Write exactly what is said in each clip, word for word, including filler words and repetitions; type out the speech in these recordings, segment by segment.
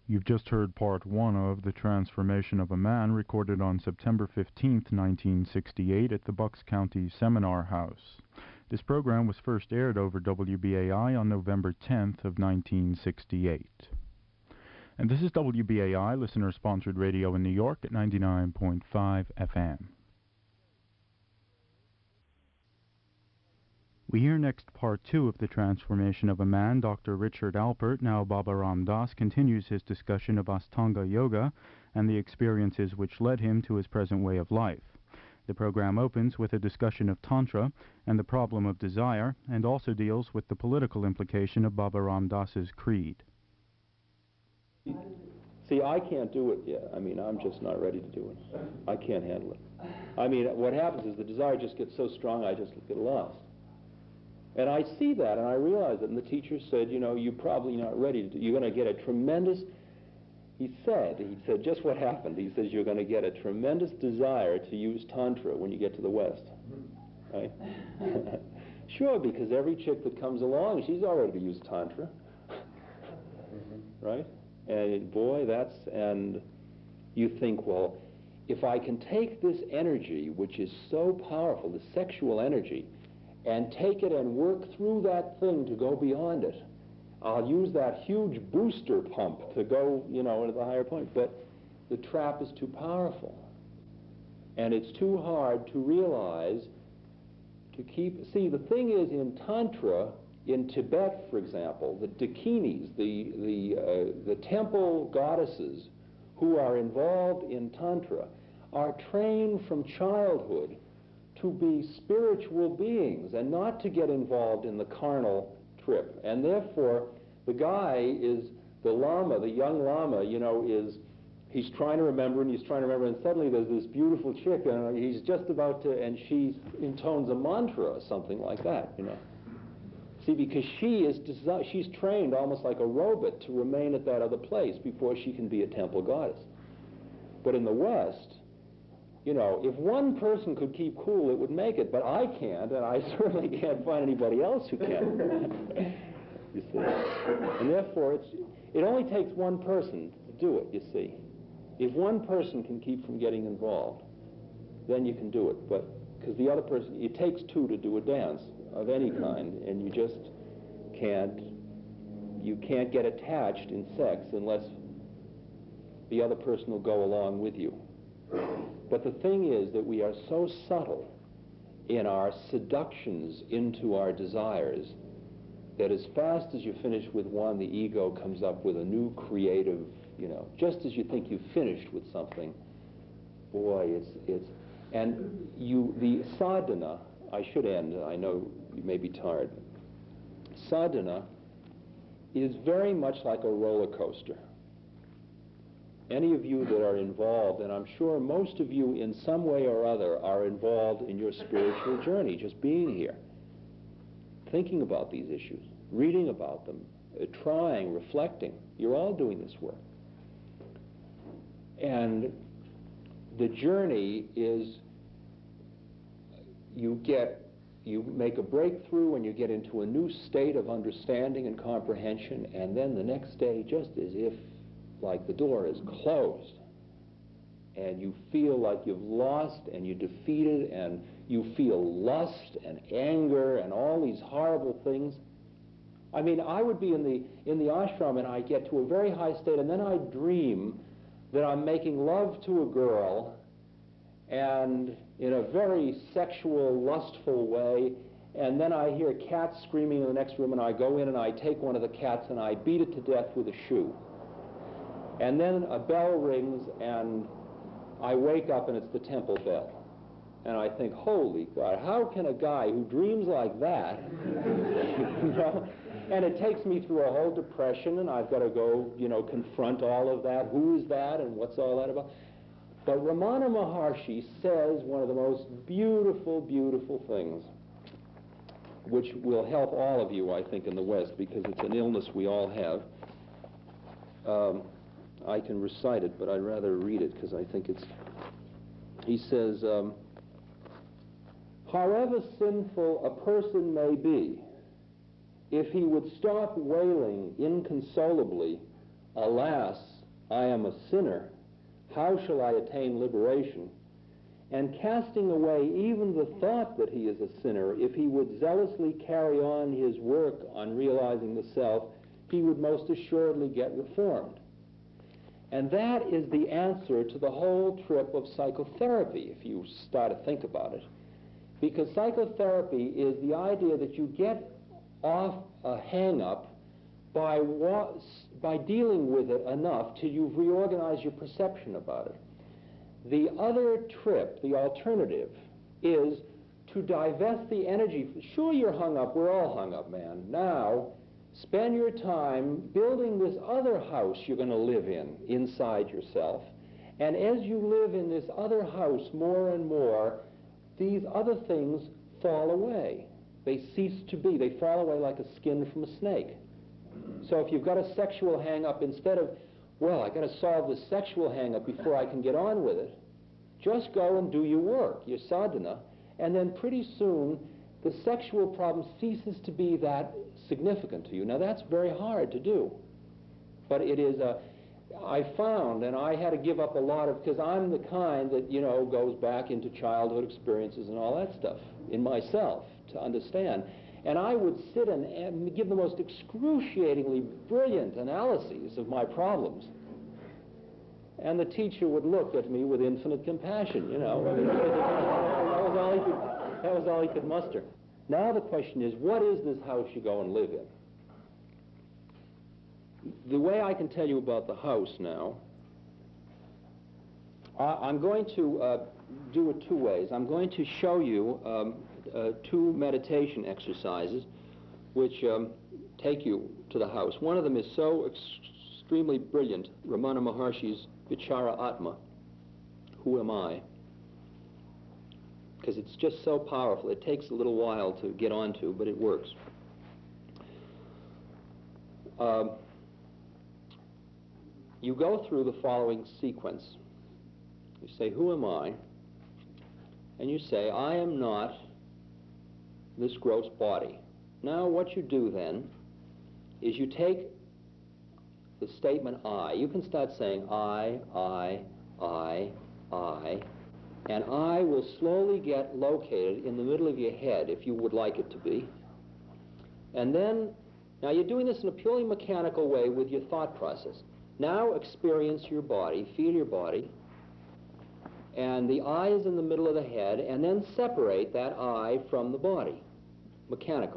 You've just heard part one of The Transformation of a Man, recorded on September fifteenth, nineteen sixty-eight at the Bucks County Seminar House. This program was first aired over W B A I on November tenth of nineteen sixty-eight. And this is W B A I, listener-sponsored radio in New York at ninety-nine point five F M. We hear next part two of The Transformation of a Man. Doctor Richard Alpert, now Baba Ram Das, continues his discussion of Ashtanga Yoga and the experiences which led him to his present way of life. The program opens with a discussion of Tantra and the problem of desire, and also deals with the political implication of Baba Ram Das's creed. See, I can't do it yet. I mean, I'm just not ready to do it. I can't handle it. I mean, what happens is the desire just gets so strong, I just get lost. And I see that, and I realize it. And the teacher said, you know, you're probably not ready to do, you're going to get a tremendous, he said, he said just what happened. He says you're going to get a tremendous desire to use Tantra when you get to the West. Right? Sure, because every chick that comes along, she's all ready to use Tantra. Right? And boy, that's, and you think, well, if I can take this energy, which is so powerful, the sexual energy, and take it and work through that thing to go beyond it, I'll use that huge booster pump to go, you know, to the higher point. But the trap is too powerful. And it's too hard to realize, to keep, see, the thing is, in Tantra, in Tibet, for example, the Dakinis, the, the, uh, the temple goddesses who are involved in Tantra, are trained from childhood to be spiritual beings and not to get involved in the carnal trip. And therefore, the guy is, the Lama, the young Lama, you know, is, he's trying to remember and he's trying to remember, and suddenly there's this beautiful chick and he's just about to, and she intones a mantra or something like that, you know. See, because she is, desi- she's trained almost like a robot to remain at that other place before she can be a temple goddess. But in the West, you know, if one person could keep cool, it would make it, but I can't, and I certainly can't find anybody else who can. You see? And therefore, it's, it only takes one person to do it, you see. If one person can keep from getting involved, then you can do it. But, because the other person, it takes two to do a dance of any kind, and you just can't, you can't get attached in sex unless the other person will go along with you. But the thing is that we are so subtle in our seductions into our desires that as fast as you finish with one, the ego comes up with a new creative, you know, just as you think you've finished with something, boy, it's, it's, and you, the sadhana, I should end, I know you may be tired. Sadhana is very much like a roller coaster. Any of you that are involved, and I'm sure most of you in some way or other are involved in your spiritual journey, just being here, thinking about these issues, reading about them, uh, trying, reflecting. You're all doing this work. And the journey is, you get, you make a breakthrough and you get into a new state of understanding and comprehension, and then the next day, just as if like the door is closed, and you feel like you've lost and you're defeated, and you feel lust and anger and all these horrible things. I mean, I would be in the in the ashram and I get to a very high state, and then I dream that I'm making love to a girl, and in a very sexual, lustful way, and then I hear cats screaming in the next room, and I go in and I take one of the cats and I beat it to death with a shoe. And then a bell rings, and I wake up, and it's the temple bell. And I think, holy God, how can a guy who dreams like that, you know, and it takes me through a whole depression, and I've got to go, you know, confront all of that. Who is that, and what's all that about? But Ramana Maharshi says one of the most beautiful, beautiful things, which will help all of you, I think, in the West, because it's an illness we all have. Um, I can recite it, but I'd rather read it because I think it's, he says, um, however sinful a person may be, if he would stop wailing inconsolably, alas, I am a sinner. How shall I attain liberation? And casting away even the thought that he is a sinner, if he would zealously carry on his work on realizing the self, he would most assuredly get reformed. And that is the answer to the whole trip of psychotherapy, if you start to think about it. Because psychotherapy is the idea that you get off a hang-up by, wa- by dealing with it enough till you've reorganized your perception about it. The other trip, the alternative, is to divest the energy. Sure, you're hung up. We're all hung up, man. Now, spend your time building this other house you're going to live in inside yourself. And as you live in this other house more and more, these other things fall away. They cease to be. They fall away like a skin from a snake. So if you've got a sexual hang-up, instead of, well, I got to solve this sexual hang-up before I can get on with it, just go and do your work, your sadhana, and then pretty soon the sexual problem ceases to be that significant to you. Now that's very hard to do, but it is a, I found, and I had to give up a lot of, because I'm the kind that, you know, goes back into childhood experiences and all that stuff in myself to understand. And I would sit and, and give the most excruciatingly brilliant analyses of my problems. And the teacher would look at me with infinite compassion, you know. I mean, that, was all he could, that was all he could muster. Now the question is, what is this house you go and live in? The way I can tell you about the house now, I, I'm going to uh, do it two ways. I'm going to show you um, uh, two meditation exercises which um, take you to the house. One of them is so ex extremely brilliant, Ramana Maharshi's Vichara Atma, Who Am I? Because it's just so powerful. It takes a little while to get onto, but it works. Um, you go through the following sequence. You say, who am I? And you say, I am not this gross body. Now what you do then is you take the statement I. You can start saying I, I, I, I, and I will slowly get located in the middle of your head, if you would like it to be. And then, now you're doing this in a purely mechanical way with your thought process. Now experience your body, feel your body, and the I is in the middle of the head, and then separate that I from the body, mechanical.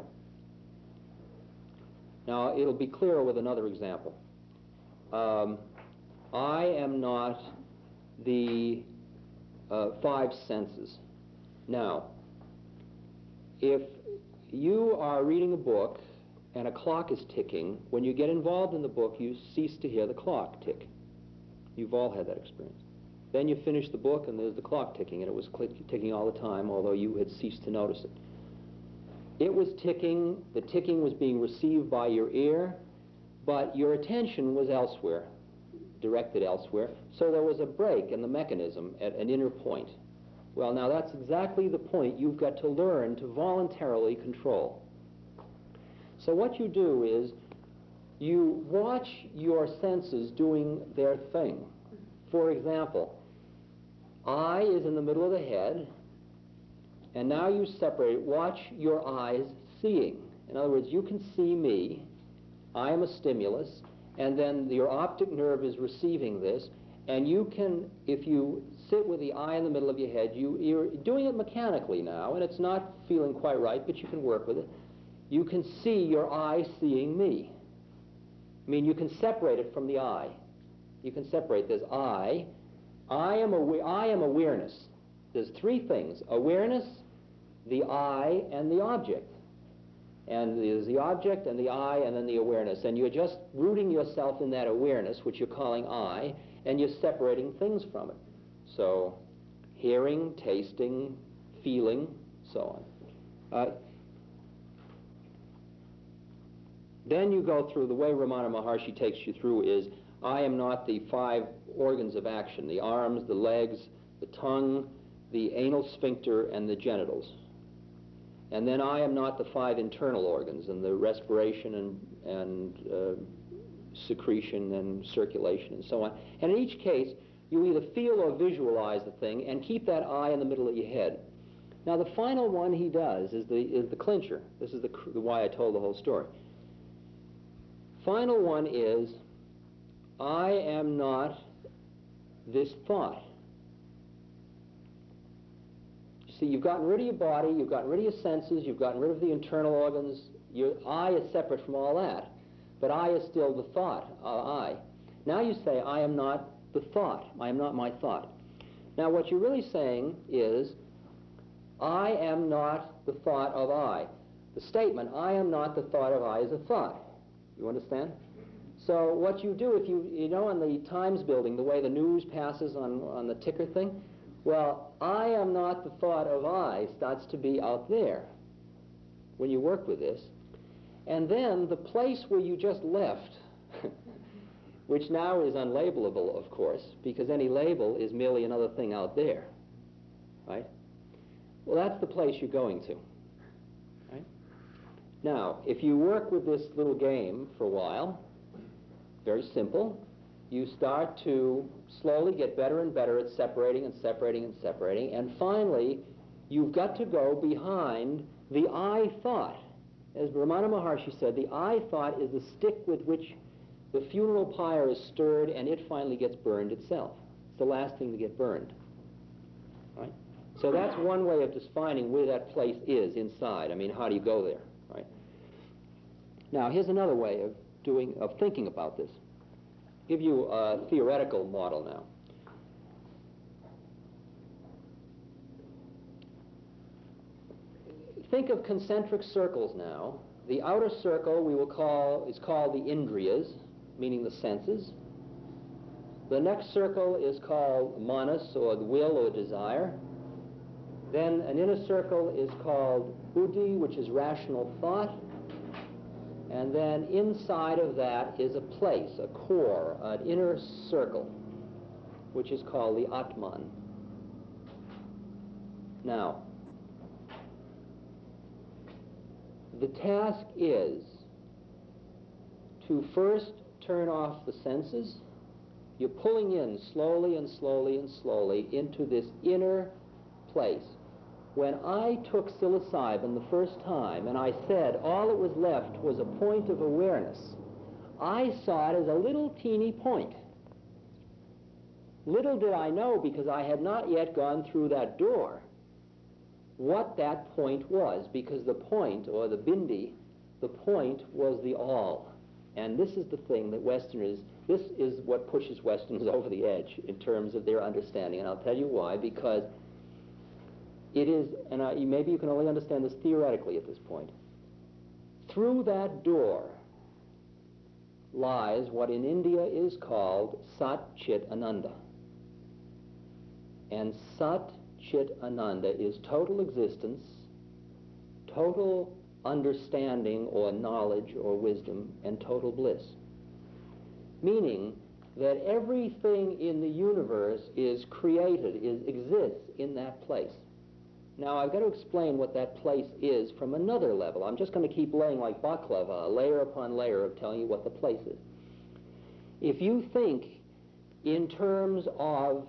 Now it'll be clearer with another example. Um, I am not the uh, five senses. Now, if you are reading a book and a clock is ticking, when you get involved in the book, you cease to hear the clock tick. You've all had that experience. Then you finish the book and there's the clock ticking, and it was ticking all the time, although you had ceased to notice it. It was ticking, the ticking was being received by your ear, but your attention was elsewhere, directed elsewhere, so there was a break in the mechanism at an inner point. Well, now that's exactly the point you've got to learn to voluntarily control. So what you do is you watch your senses doing their thing. For example, I is in the middle of the head, and now you separate. Watch your eyes seeing. In other words, you can see me. I am a stimulus, and then your optic nerve is receiving this, and you can, if you sit with the eye in the middle of your head, you, you're doing it mechanically now, and it's not feeling quite right, but you can work with it. You can see your eye seeing me. I mean, you can separate it from the eye. You can separate this I. I am, awa- I am awareness. There's three things: awareness, the I, and the object. And there's the object and the I and then the awareness. And you're just rooting yourself in that awareness, which you're calling I, and you're separating things from it. So hearing, tasting, feeling, so on. Uh, then you go through, the way Ramana Maharshi takes you through is, I am not the five organs of action, the arms, the legs, the tongue, the anal sphincter, and the genitals. And then I am not the five internal organs and the respiration and, and uh, secretion and circulation and so on. And in each case, you either feel or visualize the thing and keep that eye in the middle of your head. Now, the final one he does is the, is the clincher. This is the, the why I told the whole story. Final one is, I am not this thought. You see, you've gotten rid of your body, you've gotten rid of your senses, you've gotten rid of the internal organs. Your I is separate from all that, but I is still the thought, uh, I. Now you say, I am not the thought. I am not my thought. Now what you're really saying is, I am not the thought of I. The statement, I am not the thought of I, is a thought. You understand? So what you do, if you, you know, on the Times building, the way the news passes on, on the ticker thing, well, I am not the thought of I starts to be out there when you work with this. And then the place where you just left, which now is unlabelable, of course, because any label is merely another thing out there, right? Well, that's the place you're going to, right? Now, if you work with this little game for a while, very simple, you start to slowly get better and better at separating and separating and separating, and finally, you've got to go behind the I thought. As Ramana Maharshi said, the I thought is the stick with which the funeral pyre is stirred and it finally gets burned itself. It's the last thing to get burned, right? So that's one way of defining where that place is inside. I mean, how do you go there, right? Now, here's another way of doing, of thinking about this. I'll give you a theoretical model now. Think of concentric circles now. The outer circle we will call, is called the indriyas, meaning the senses. The next circle is called manas, or the will or desire. Then an inner circle is called buddhi, which is rational thought. And then inside of that is a place, a core, an inner circle, which is called the Atman. Now, the task is to first turn off the senses. You're pulling in slowly and slowly and slowly into this inner place. When I took psilocybin the first time and I said all that was left was a point of awareness, I saw it as a little teeny point. Little did I know, because I had not yet gone through that door, what that point was, because the point, or the bindi, the point was the all. And this is the thing that Westerners, this is what pushes Westerners over the edge in terms of their understanding. And I'll tell you why, because it is, and I, maybe you can only understand this theoretically at this point, through that door lies what in India is called Sat Chit Ananda. And Sat Chit Ananda is total existence, total understanding or knowledge or wisdom, and total bliss. Meaning that everything in the universe is created, is, exists in that place. Now, I've got to explain what that place is from another level. I'm just going to keep laying like baklava, layer upon layer of telling you what the place is. If you think in terms of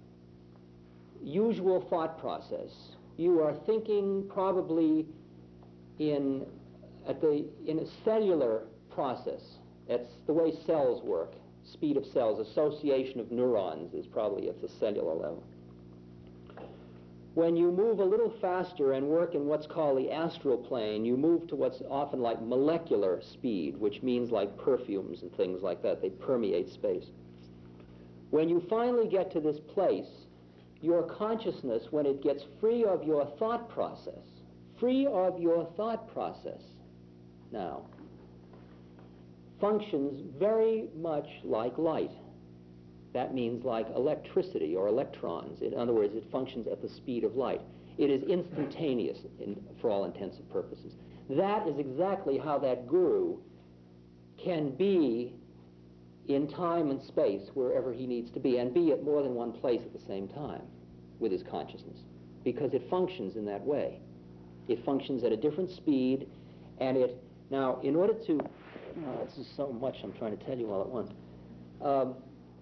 usual thought process, you are thinking probably in, at the, in a cellular process. That's the way cells work. Speed of cells, association of neurons is probably at the cellular level. When you move a little faster and work in what's called the astral plane, you move to what's often like molecular speed, which means like perfumes and things like that. They permeate space. When you finally get to this place, your consciousness, when it gets free of your thought process, free of your thought process now, functions very much like light. That means like electricity or electrons. In other words, it functions at the speed of light. It is instantaneous in, for all intents and purposes. That is exactly how that guru can be in time and space wherever he needs to be, and be at more than one place at the same time with his consciousness, because it functions in that way. It functions at a different speed, and it, now in order to Oh, this is so much I'm trying to tell you all at once. Um,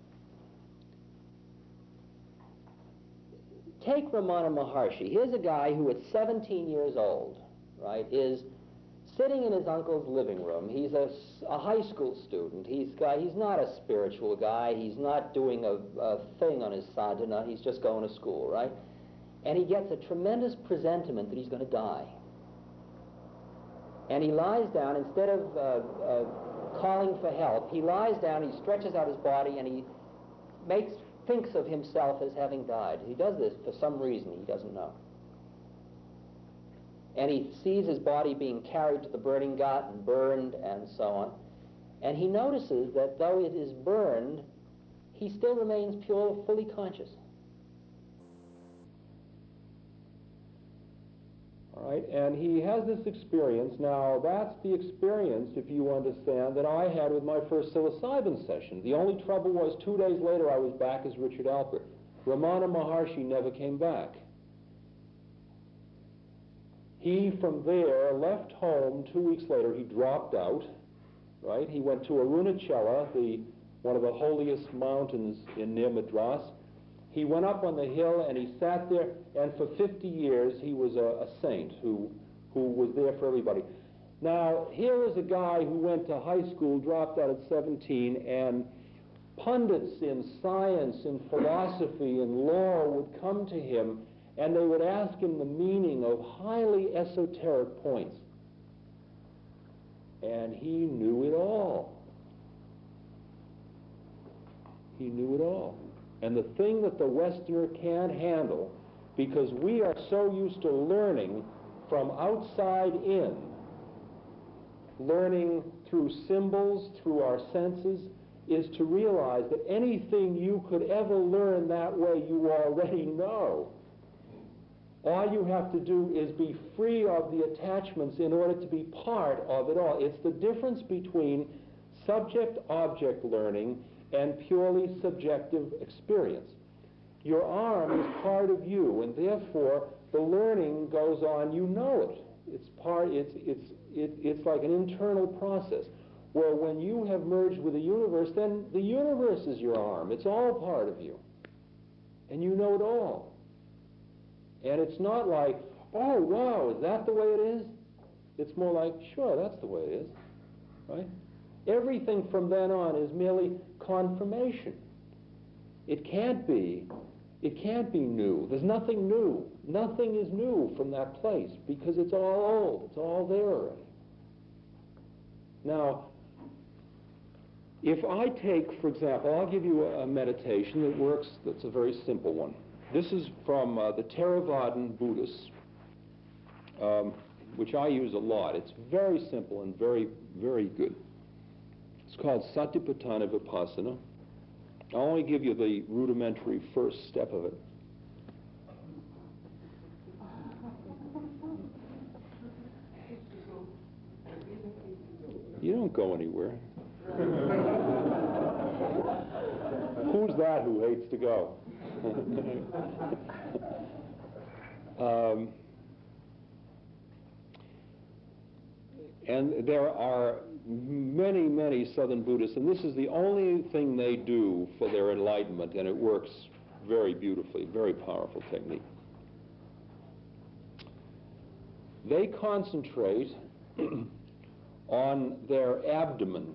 take Ramana Maharshi. Here's a guy who at seventeen years old, right, is sitting in his uncle's living room. He's a, a high school student. He's got, he's not a spiritual guy. He's not doing a, a thing on his sadhana. He's just going to school, right? And he gets a tremendous presentiment that he's going to die. And he lies down, instead of uh, uh, calling for help, he lies down, he stretches out his body, and he makes, thinks of himself as having died. He does this for some reason he doesn't know. And he sees his body being carried to the burning ghat and burned and so on. And he notices that though it is burned, he still remains pure, fully conscious. All right, and he has this experience. Now, that's the experience, if you understand, that I had with my first psilocybin session. The only trouble was two days later I was back as Richard Alpert. Ramana Maharshi never came back. He, from there, left home. Two weeks later, he dropped out, right? He went to Arunachala, the, one of the holiest mountains in near Madras. He went up on the hill and he sat there, and for fifty years he was a, a saint who, who was there for everybody. Now, here is a guy who went to high school, dropped out at seventeen, and pundits in science, in philosophy, in law would come to him and they would ask him the meaning of highly esoteric points. And he knew it all. He knew it all. And the thing that the Westerner can't handle, because we are so used to learning from outside in, learning through symbols, through our senses, is to realize that anything you could ever learn that way you already know. All you have to do is be free of the attachments in order to be part of it all. It's the difference between subject-object learning and purely subjective experience. Your arm is part of you, and therefore the learning goes on. You know it. It's part. It's it's it, it's like an internal process. Where when you have merged with the universe, then the universe is your arm. It's all part of you, and you know it all. And it's not like, oh wow, is that the way it is? It's more like, sure, that's the way it is, right? Everything from then on is merely confirmation. It can't be, it can't be new. There's nothing new. Nothing is new from that place because it's all old. It's all there already. Now, if I take, for example, I'll give you a, a meditation that works, that's a very simple one. This is from uh, the Theravadan Buddhists, um, which I use a lot. It's very simple and very, very good. It's called Satipatthana Vipassana. I'll only give you the rudimentary first step of it. You don't go anywhere. Who's that who hates to go? um, and there are many, many Southern Buddhists, and this is the only thing they do for their enlightenment, and it works very beautifully, very powerful technique. They concentrate on their abdomen,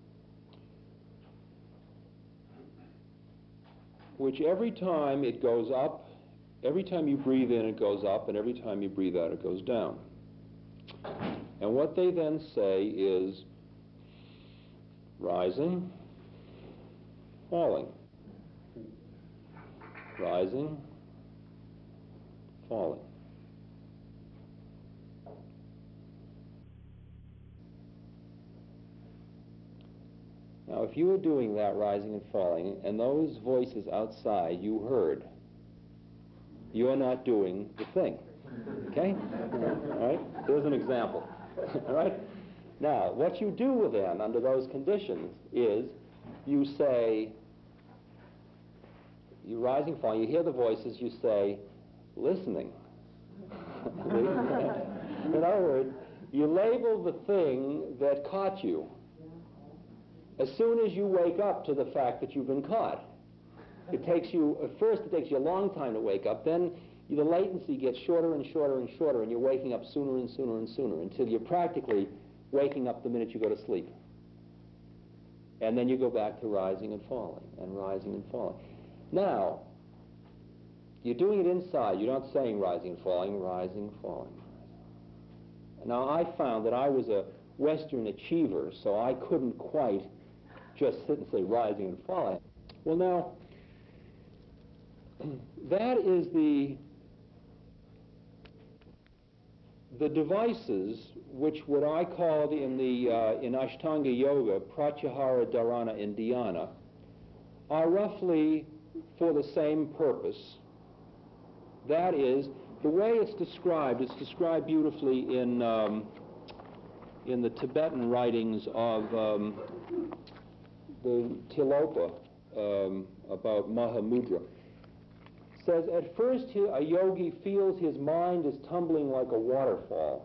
which every time it goes up, every time you breathe in it goes up, and every time you breathe out it goes down. And what they then say is rising, falling, rising, falling. Now, if you were doing that rising and falling, and those voices outside you heard, you are not doing the thing. Okay? All right? There's an example. All right? Now, what you do then under those conditions is you say, you rising, falling, you hear the voices, you say, listening. In other words, you label the thing that caught you. as soon as you wake up to the fact that you've been caught. It takes you, at first it takes you a long time to wake up, then the latency gets shorter and shorter and shorter, and you're waking up sooner and sooner and sooner until you're practically waking up the minute you go to sleep. And then you go back to rising and falling, and rising and falling. Now, you're doing it inside. You're not saying rising and falling, rising and falling. Now, I found that I was a Western achiever, so I couldn't quite just sit and say rising and falling. Well, now, that is the the devices which what I called in the uh, in Ashtanga Yoga, Pratyahara, Dharana, and Dhyana, are roughly for the same purpose. That is, the way it's described, it's described beautifully in um, in the Tibetan writings of um, the Tilopa um, about Mahamudra. Says, at first he, a yogi feels his mind is tumbling like a waterfall.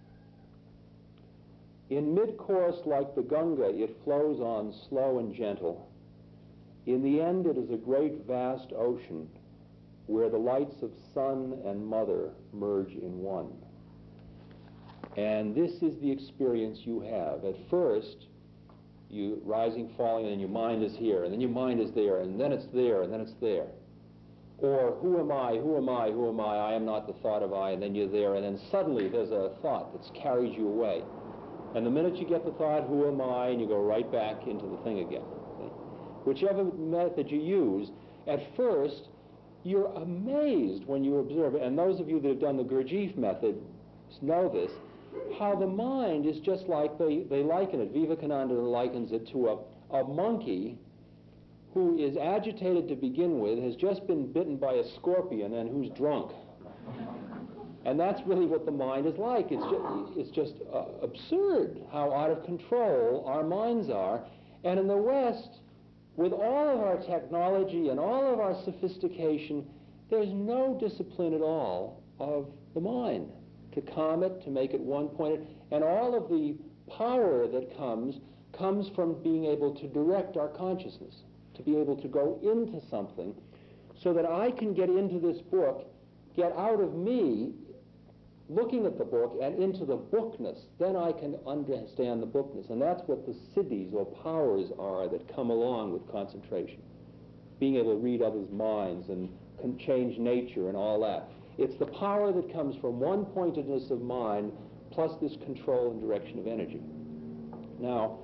In mid-course, like the Ganga, it flows on slow and gentle. In the end, it is a great vast ocean where the lights of sun and mother merge in one. And this is the experience you have. At first, you rising, falling, and your mind is here, and then your mind is there, and then it's there, and then it's there. Or, who am I, who am I, who am I, I am not the thought of I, and then you're there, and then suddenly there's a thought that's carries you away. And the minute you get the thought, who am I, and you go right back into the thing again. Okay? Whichever method you use, at first, you're amazed when you observe it, and those of you that have done the Gurdjieff method know this, how the mind is just like, they, they liken it, Vivekananda likens it to a, a monkey who is agitated to begin with, has just been bitten by a scorpion, and who's drunk. And that's really what the mind is like. It's just, it's just uh, absurd how out of control our minds are. And in the West, with all of our technology and all of our sophistication, there's no discipline at all of the mind to calm it, to make it one-pointed. And all of the power that comes, comes from being able to direct our consciousness, to be able to go into something so that I can get into this book, get out of me looking at the book and into the bookness. Then I can understand the bookness. And that's what the siddhis or powers are that come along with concentration. Being able to read others' minds and can change nature and all that. It's the power that comes from one-pointedness of mind plus this control and direction of energy. Now,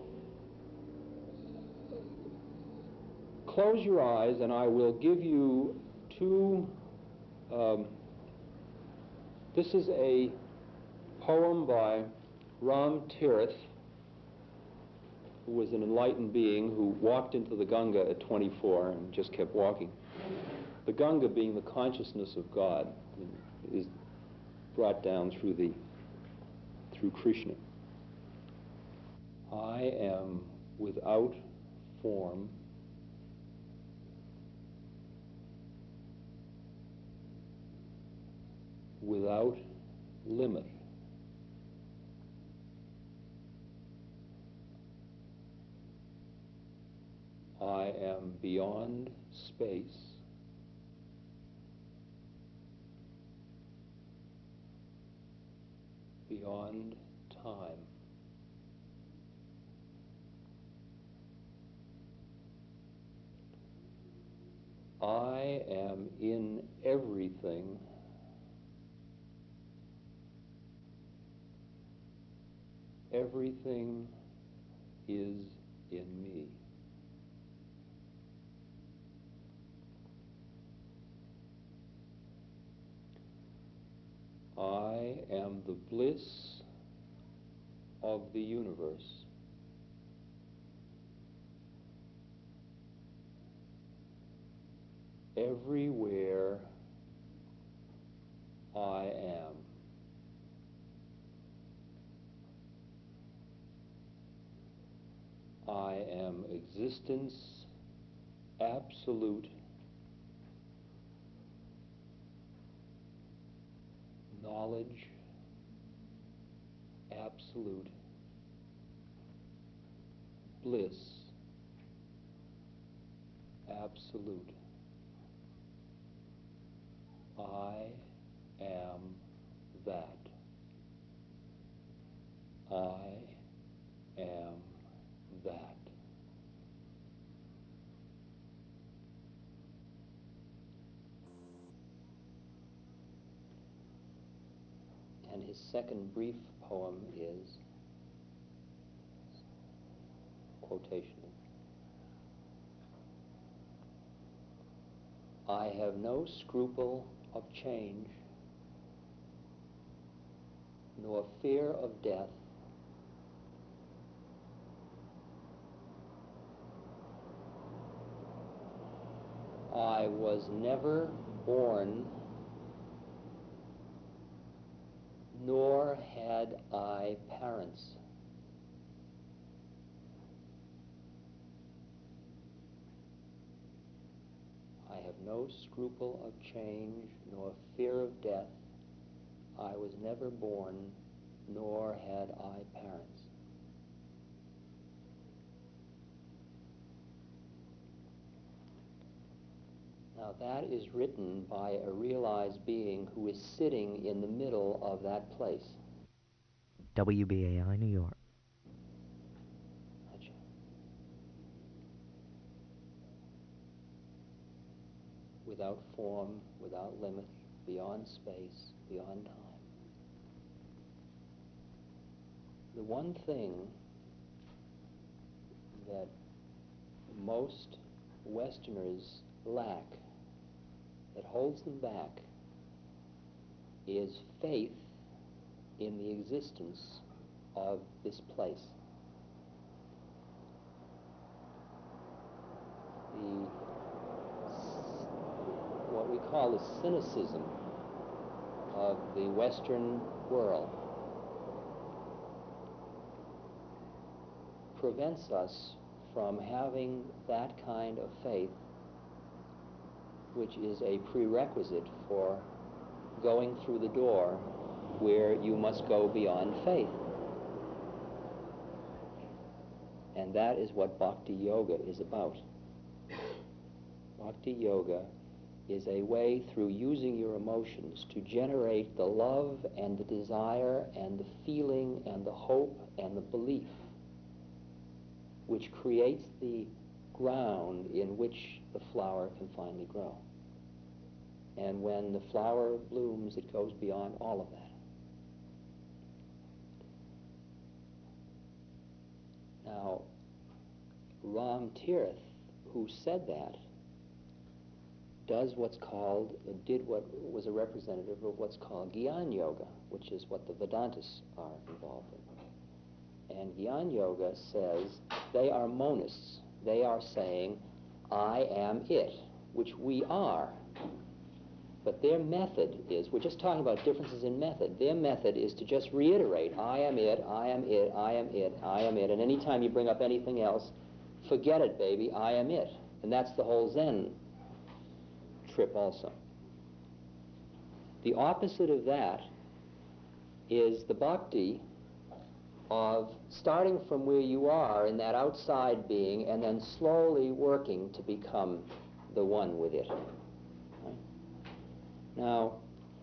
close your eyes and I will give you two, um, this is a poem by Ram Tirth, who was an enlightened being who walked into the Ganga at twenty-four and just kept walking. The Ganga being the consciousness of God is brought down through the, through Krishna. I am without form, without limit. I am beyond space, beyond time. I am in everything Everything is in me. I am the bliss of the universe. Everywhere I am. I am existence, absolute, knowledge, absolute, bliss, absolute. I am that. I am that. And his second brief poem is quotation. I have no scruple of change, nor fear of death. I was never born, nor had I parents. I have no scruple of change, nor fear of death. I was never born, nor had I parents. Now that is written by a realized being who is sitting in the middle of that place. W B A I, New York. Gotcha. Without form, without limit, beyond space, beyond time. The one thing that most Westerners lack, that holds them back, is faith in the existence of this place. The, what we call the cynicism of the Western world prevents us from having that kind of faith, which is a prerequisite for going through the door where you must go beyond faith. And that is what Bhakti Yoga is about. Bhakti Yoga is a way, through using your emotions, to generate the love and the desire and the feeling and the hope and the belief which creates the ground in which the flower can finally grow. And when the flower blooms, it goes beyond all of that. Now, Ram Tirth, who said that, does what's called, did what was a representative of what's called Gyan Yoga, which is what the Vedantas are involved in. And Gyan Yoga says they are monists. They are saying, I am it, which we are. But their method is, we're just talking about differences in method. Their method is to just reiterate, I am it, I am it, I am it, I am it. And any time you bring up anything else, forget it, baby, I am it. And that's the whole Zen trip also. The opposite of that is the bhakti of starting from where you are in that outside being and then slowly working to become the one with it. Right? Now,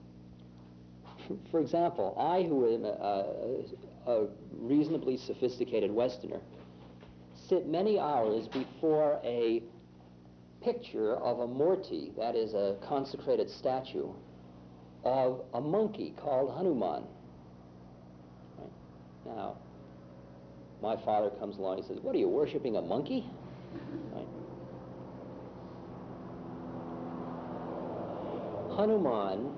for example, I, who am a, a, a reasonably sophisticated Westerner, sit many hours before a picture of a murti, that is a consecrated statue, of a monkey called Hanuman. Right? Now, my father comes along and says, what, are you worshiping a monkey? Right? Hanuman,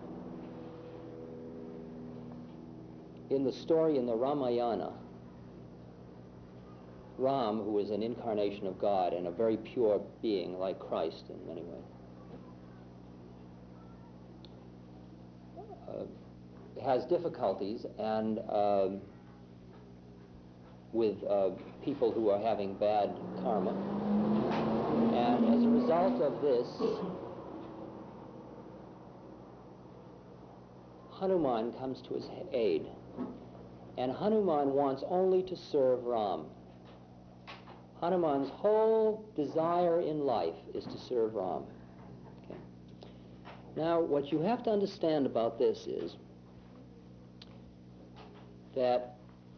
in the story in the Ramayana, Ram, who is an incarnation of God and a very pure being like Christ in many ways, uh, has difficulties and uh, with uh, people who are having bad karma. And as a result of this, Hanuman comes to his aid. And Hanuman wants only to serve Ram. Hanuman's whole desire in life is to serve Ram. Okay. Now, what you have to understand about this is that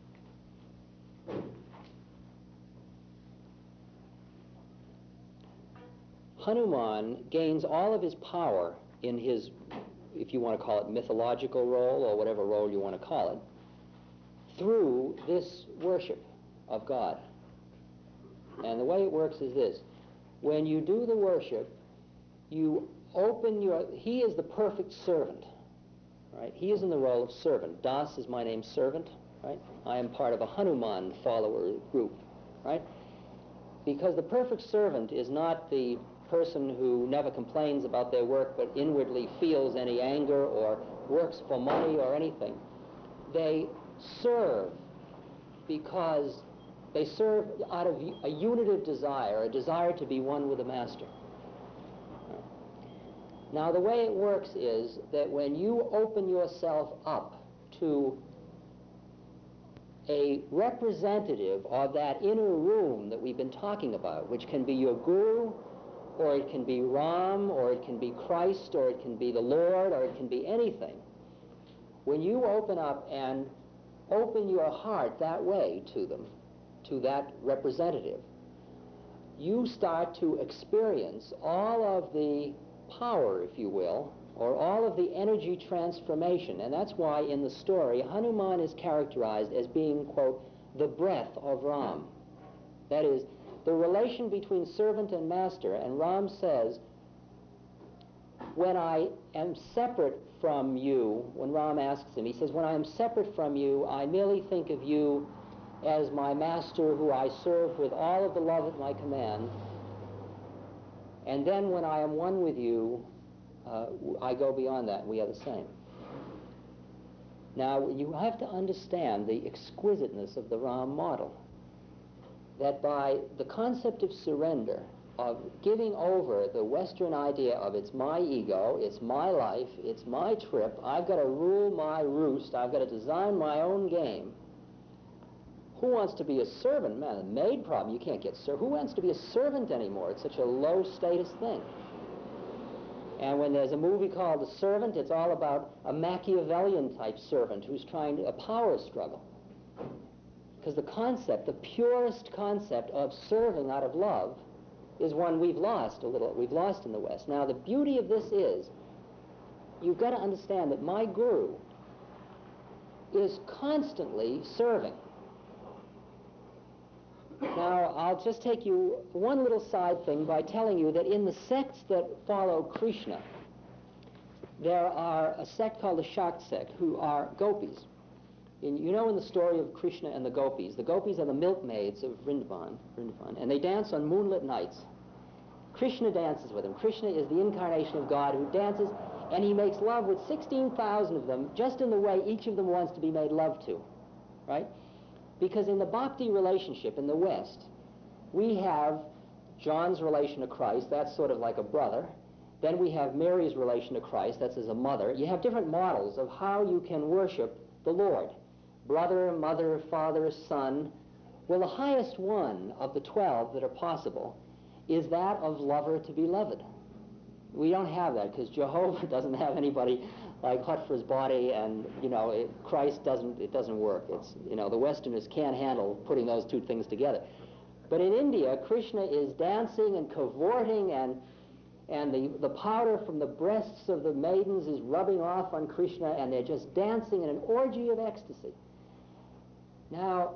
Hanuman gains all of his power in his, if you want to call it mythological role or whatever role you want to call it, through this worship of God. And the way it works is this. When you do the worship, you open your... He is the perfect servant, right? He is in the role of servant. Das is my name, servant, right? I am part of a Hanuman follower group, right? Because the perfect servant is not the person who never complains about their work but inwardly feels any anger or works for money or anything. They serve because they serve out of a unitive desire, a desire to be one with the master. Now, the way it works is that when you open yourself up to a representative of that inner room that we've been talking about, which can be your guru, or it can be Ram, or it can be Christ, or it can be the Lord, or it can be anything. When you open up and open your heart that way to them, to that representative, you start to experience all of the power, if you will, or all of the energy transformation. And that's why in the story, Hanuman is characterized as being, quote, the breath of Ram. That is, the relation between servant and master. And Ram says, when I am separate from you, when Ram asks him, he says, when I am separate from you, I merely think of you as my master who I serve with all of the love at my command. And then when I am one with you, uh, I go beyond that, and we are the same. Now, you have to understand the exquisiteness of the Ram model. That by the concept of surrender, of giving over the Western idea of it's my ego, it's my life, it's my trip, I've got to rule my roost, I've got to design my own game. Who wants to be a servant? Man, a maid problem, you can't get served. Who wants to be a servant anymore? It's such a low status thing. And when there's a movie called The Servant, it's all about a Machiavellian type servant who's trying to, a power struggle. Because the concept, the purest concept of serving out of love is one we've lost a little, we've lost in the West. Now, the beauty of this is, you've got to understand that my guru is constantly serving. Now, I'll just take you one little side thing by telling you that in the sects that follow Krishna, there are a sect called the Shakt sect, who are gopis. In, you know in the story of Krishna and the gopis, the gopis are the milkmaids of Vrindavan, Vrindavan, and they dance on moonlit nights. Krishna dances with them. Krishna is the incarnation of God who dances, and he makes love with sixteen thousand of them, just in the way each of them wants to be made love to, right? Because in the bhakti relationship in the West, we have John's relation to Christ, that's sort of like a brother. Then we have Mary's relation to Christ, that's as a mother. You have different models of how you can worship the Lord. Brother, mother, father, son. Well, the highest one of the twelve that are possible is that of lover to beloved. We don't have that because Jehovah doesn't have anybody like hot for his body, and you know it, Christ doesn't. It doesn't work. It's you know the Westerners can't handle putting those two things together. But in India, Krishna is dancing and cavorting, and and the the powder from the breasts of the maidens is rubbing off on Krishna, and they're just dancing in an orgy of ecstasy. Now,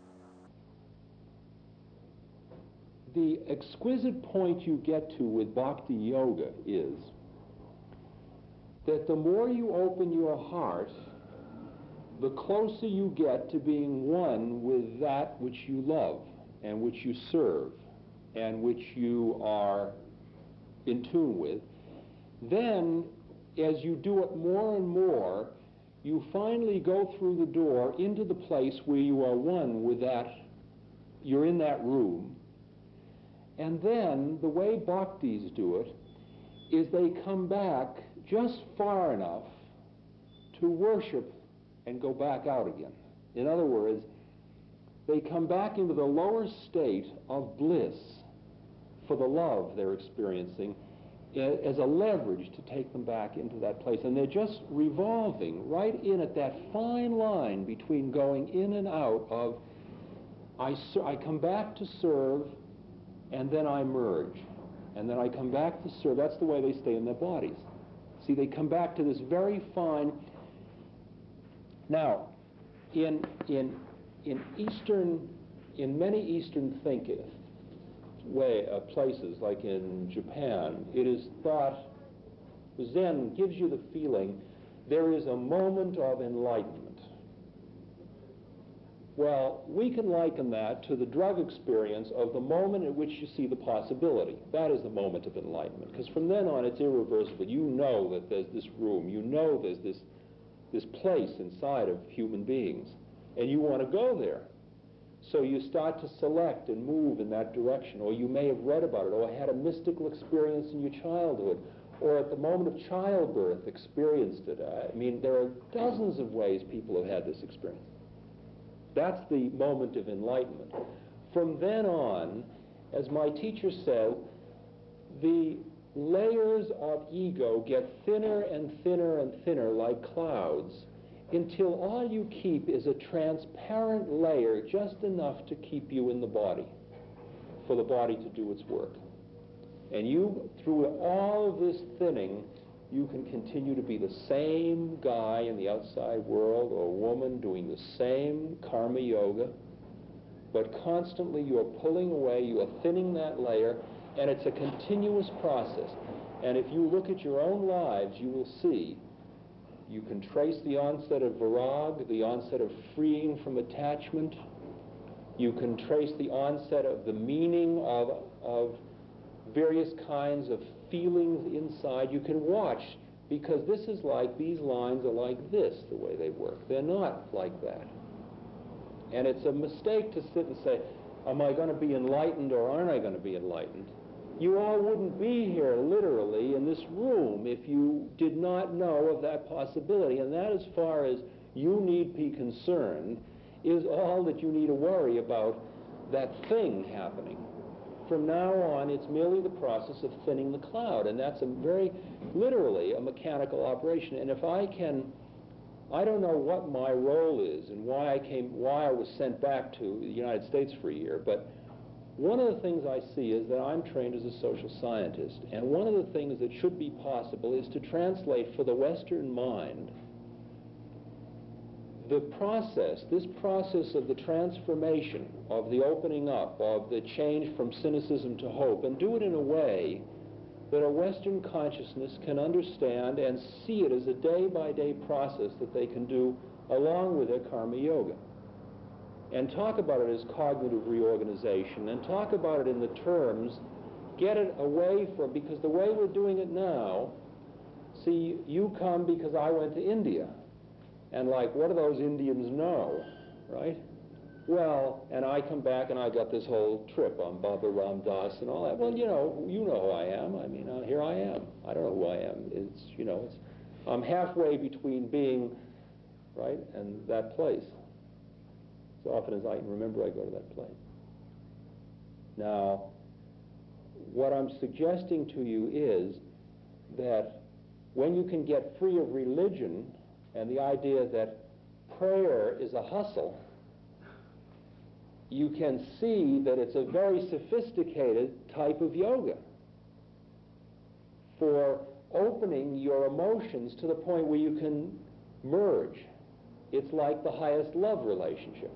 the exquisite point you get to with Bhakti Yoga is that the more you open your heart, the closer you get to being one with that which you love and which you serve and which you are in tune with. Then, as you do it more and more, you finally go through the door into the place where you are one with that, you're in that room. And then, the way bhaktis do it is they come back just far enough to worship and go back out again. In other words, they come back into the lower state of bliss for the love they're experiencing as a leverage to take them back into that place. And they're just revolving right in at that fine line between going in and out of, I, I come back to serve, and then I merge. And then I come back to serve. That's the way they stay in their bodies. See, they come back to this very fine. Now, in, in, in Eastern, in many Eastern thinkers, way uh, places like in Japan, it is thought, Zen gives you the feeling there is a moment of enlightenment. Well, we can liken that to the drug experience of the moment at which you see the possibility. That is the moment of enlightenment, because from then on it's irreversible. You know that there's this room, you know there's this, this place inside of human beings, and you want to go there. So you start to select and move in that direction, or you may have read about it, or had a mystical experience in your childhood, or at the moment of childbirth experienced it. I mean, there are dozens of ways people have had this experience. That's the moment of enlightenment. From then on, as my teacher said, the layers of ego get thinner and thinner and thinner like clouds, until all you keep is a transparent layer, just enough to keep you in the body, for the body to do its work. And you, through all of this thinning, you can continue to be the same guy in the outside world or woman doing the same karma yoga, but constantly you're pulling away, you are thinning that layer, and it's a continuous process. And if you look at your own lives, you will see you can trace the onset of virag, the onset of freeing from attachment. You can trace the onset of the meaning of, of various kinds of feelings inside. You can watch, because this is like, these lines are like this, the way they work. They're not like that. And it's a mistake to sit and say, am I going to be enlightened or aren't I going to be enlightened? You all wouldn't be here, literally, in this room if you did not know of that possibility. And that, as far as you need be concerned, is all that you need to worry about that thing happening. From now on, it's merely the process of thinning the cloud, and that's a very, literally, a mechanical operation. And if I can, I don't know what my role is and why I came, why I was sent back to the United States for a year, but one of the things I see is that I'm trained as a social scientist, and one of the things that should be possible is to translate for the Western mind the process, this process of the transformation, of the opening up, of the change from cynicism to hope, and do it in a way that a Western consciousness can understand and see it as a day-by-day process that they can do along with their karma yoga. And talk about it as cognitive reorganization, and talk about it in the terms, get it away from, because the way we're doing it now, see, you come because I went to India. And like, what do those Indians know, right? Well, and I come back and I got this whole trip on Baba Ram Das and all that. Well, you know, you know who I am. I mean, uh, here I am. I don't know who I am. It's, you know, it's, I'm halfway between being, right, and that place. As often as I can remember, I go to that place. Now, what I'm suggesting to you is that when you can get free of religion and the idea that prayer is a hustle, you can see that it's a very sophisticated type of yoga for opening your emotions to the point where you can merge. It's like the highest love relationship.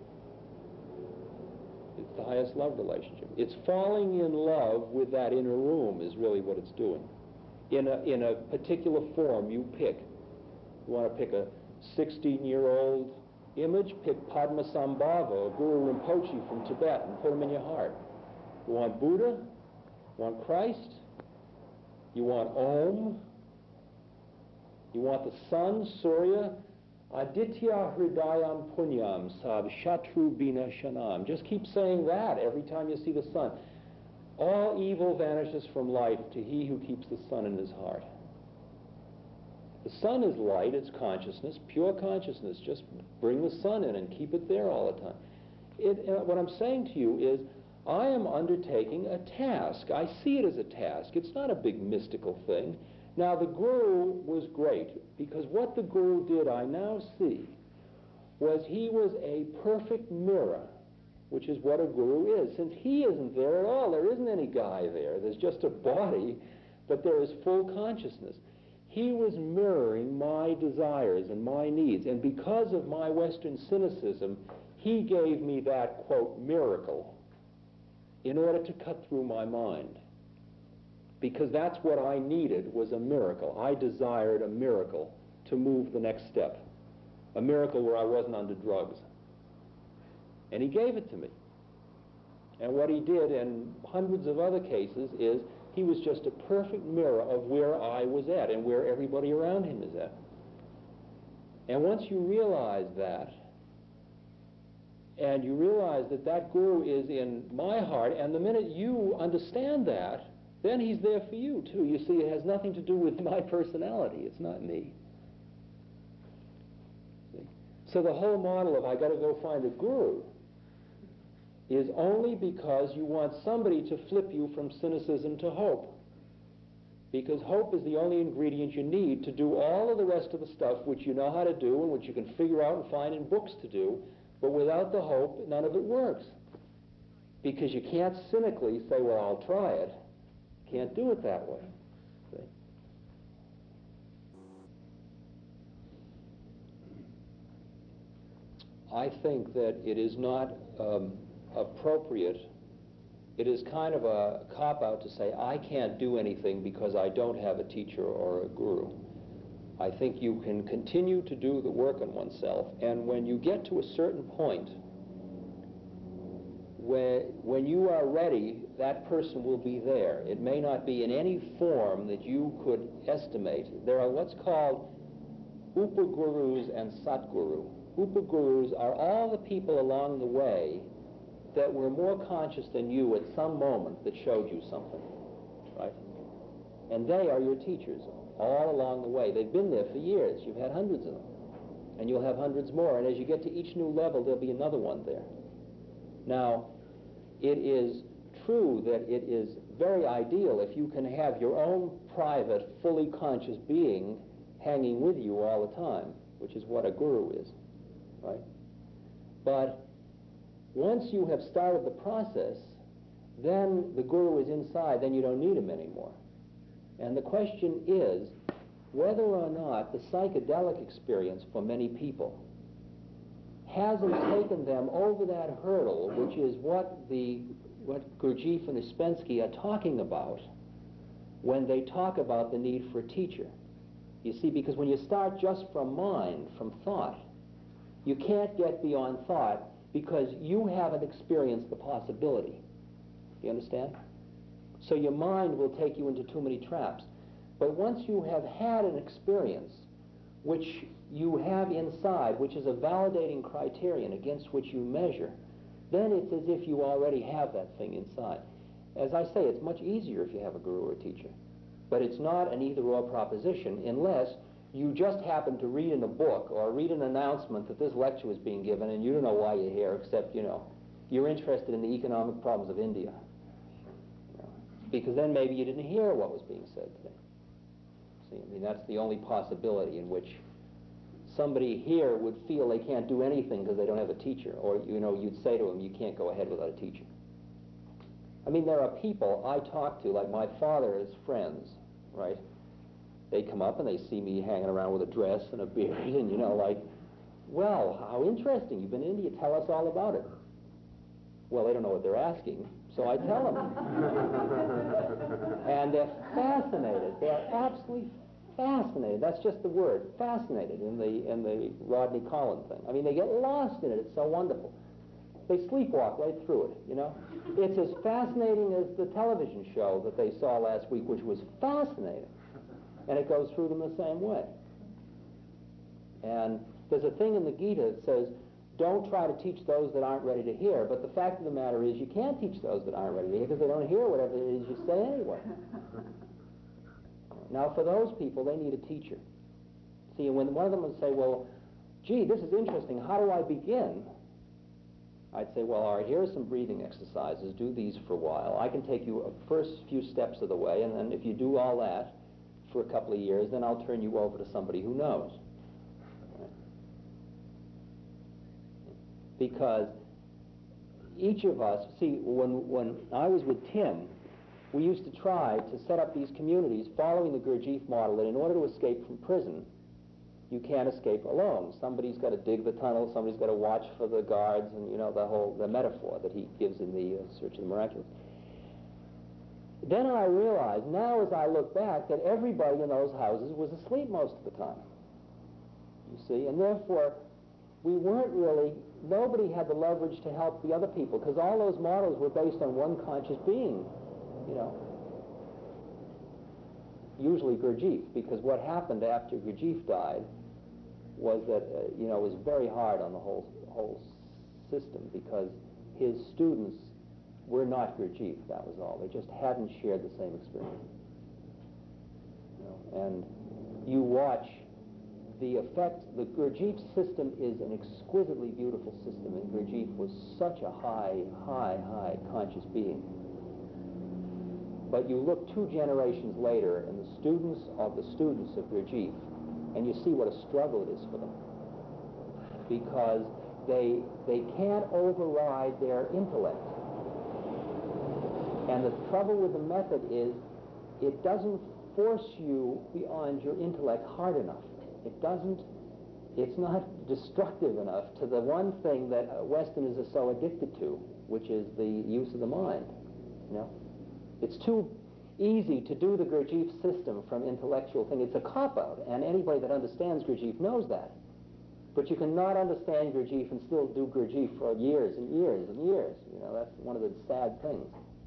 It's the highest love relationship. It's falling in love with that inner room is really what it's doing. In a, in a particular form you pick. You want to pick a sixteen-year-old image, pick Padmasambhava or Guru Rinpoche from Tibet and put them in your heart. You want Buddha? You want Christ? You want Om? You want the sun, Surya? Aditya Hridayam Punyam Sab Shatru Bina Shanam. Just keep saying that every time you see the sun. All evil vanishes from life to he who keeps the sun in his heart. The sun is light, it's consciousness, pure consciousness. Just bring the sun in and keep it there all the time. it, uh, what I'm saying to you is, I am undertaking a task. I see it as a task. It's not a big mystical thing. Now, the guru was great, because what the guru did, I now see, was he was a perfect mirror, which is what a guru is. Since he isn't there at all, there isn't any guy there. There's just a body, but there is full consciousness. He was mirroring my desires and my needs, and because of my Western cynicism, he gave me that, quote, miracle in order to cut through my mind. Because that's what I needed, was a miracle. I desired a miracle to move the next step. A miracle where I wasn't under drugs. And he gave it to me. And what he did in hundreds of other cases is he was just a perfect mirror of where I was at and where everybody around him is at. And once you realize that, and you realize that that guru is in my heart, and the minute you understand that, then he's there for you too. You see, it has nothing to do with my personality. It's not me. See? So the whole model of I got to go find a guru is only because you want somebody to flip you from cynicism to hope. Because hope is the only ingredient you need to do all of the rest of the stuff which you know how to do and which you can figure out and find in books to do. But without the hope, none of it works. Because you can't cynically say, well, I'll try it. Can't do it that way. See? I think that it is not um, appropriate. It is kind of a cop-out to say, I can't do anything because I don't have a teacher or a guru. I think you can continue to do the work on oneself, and when you get to a certain point, where, when you are ready, that person will be there. It may not be in any form that you could estimate. There are what's called upagurus and satguru. Upagurus are all the people along the way that were more conscious than you at some moment that showed you something, right? And they are your teachers all along the way. They've been there for years. You've had hundreds of them. And you'll have hundreds more. And as you get to each new level, there'll be another one there. Now, it is true that it is very ideal if you can have your own private, fully conscious being hanging with you all the time, which is what a guru is, right? But once you have started the process, then the guru is inside, then you don't need him anymore. And the question is whether or not the psychedelic experience for many people hasn't taken them over that hurdle, which is what the what Gurdjieff and Uspensky are talking about when they talk about the need for a teacher. You see, because when you start just from mind, from thought, you can't get beyond thought because you haven't experienced the possibility. You understand? So your mind will take you into too many traps. But once you have had an experience which you have inside, which is a validating criterion against which you measure, then it's as if you already have that thing inside. As I say, it's much easier if you have a guru or a teacher. But it's not an either-or proposition unless you just happen to read in a book or read an announcement that this lecture is being given and you don't know why you're here except, you know, you're interested in the economic problems of India. Because then maybe you didn't hear what was being said today. See, I mean, that's the only possibility in which somebody here would feel they can't do anything because they don't have a teacher. Or, you know, you'd say to them, you can't go ahead without a teacher. I mean, there are people I talk to, like my father's friends, right? They come up and they see me hanging around with a dress and a beard and, you know, like, well, how interesting. You've been in India. Tell us all about it. Well, they don't know what they're asking, so I tell them. And they're fascinated. They're absolutely fascinated. That's just the word, fascinated in the, in the Rodney Collin thing. I mean, they get lost in it. It's so wonderful. They sleepwalk right through it, you know. It's as fascinating as the television show that they saw last week, which was fascinating. And it goes through them the same way. And there's a thing in the Gita that says, don't try to teach those that aren't ready to hear. But the fact of the matter is you can't teach those that aren't ready to hear because they don't hear whatever it is you say anyway. Now, for those people, they need a teacher. See, and when one of them would say, well, gee, this is interesting. How do I begin? I'd say, well, all right, here are some breathing exercises. Do these for a while. I can take you a first few steps of the way, and then if you do all that for a couple of years, then I'll turn you over to somebody who knows. Because each of us, see, when, when I was with Tim, we used to try to set up these communities following the Gurdjieff model that in order to escape from prison, you can't escape alone. Somebody's got to dig the tunnel, somebody's got to watch for the guards, and you know, the whole the metaphor that he gives in the uh, Search of the Miraculous. Then I realized, now as I look back, that everybody in those houses was asleep most of the time. You see, and therefore, we weren't really, nobody had the leverage to help the other people, because all those models were based on one conscious being, you know. Usually Gurdjieff, because what happened after Gurdjieff died was that, uh, you know, it was very hard on the whole, whole system, because his students were not Gurdjieff, that was all. They just hadn't shared the same experience. You know, and you watch the effect, the Gurdjieff system is an exquisitely beautiful system, and Gurdjieff was such a high, high, high conscious being. But you look two generations later, and the students of the students of Gurdjieff, and you see what a struggle it is for them. Because they, they can't override their intellect. And the trouble with the method is, it doesn't force you beyond your intellect hard enough. It doesn't, it's not destructive enough to the one thing that Westerners are so addicted to, which is the use of the mind, you know? It's too easy to do the Gurdjieff system from intellectual thing. It's a cop-out, and anybody that understands Gurdjieff knows that. But you cannot understand Gurdjieff and still do Gurdjieff for years and years and years. You know, that's one of the sad things.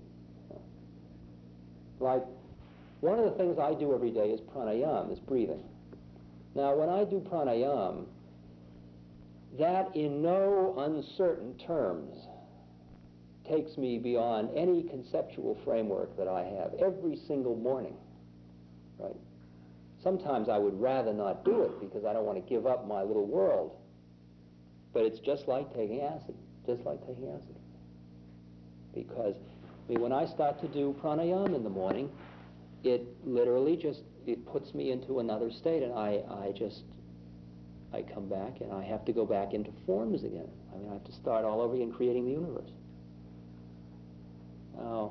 Like, one of the things I do every day is pranayama, is breathing. Now, when I do pranayama, that in no uncertain terms takes me beyond any conceptual framework that I have every single morning, right? Sometimes I would rather not do it because I don't want to give up my little world. But it's just like taking acid, just like taking acid. Because I mean, when I start to do pranayama in the morning, it literally just, it puts me into another state, and I, I just, I come back and I have to go back into forms again. I mean, I have to start all over again creating the universe. Now,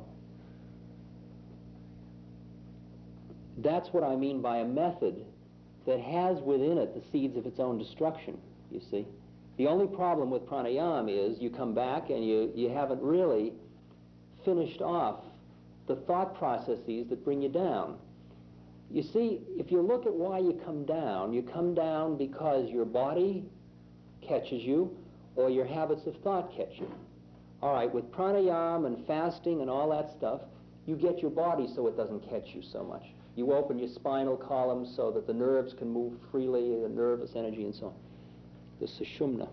that's what I mean by a method that has within it the seeds of its own destruction, you see. The only problem with pranayama is you come back and you, you haven't really finished off the thought processes that bring you down. You see, if you look at why you come down, you come down because your body catches you or your habits of thought catch you. All right, with pranayama and fasting and all that stuff, you get your body so it doesn't catch you so much. You open your spinal column so that the nerves can move freely, the nervous energy and so on. The sushumna.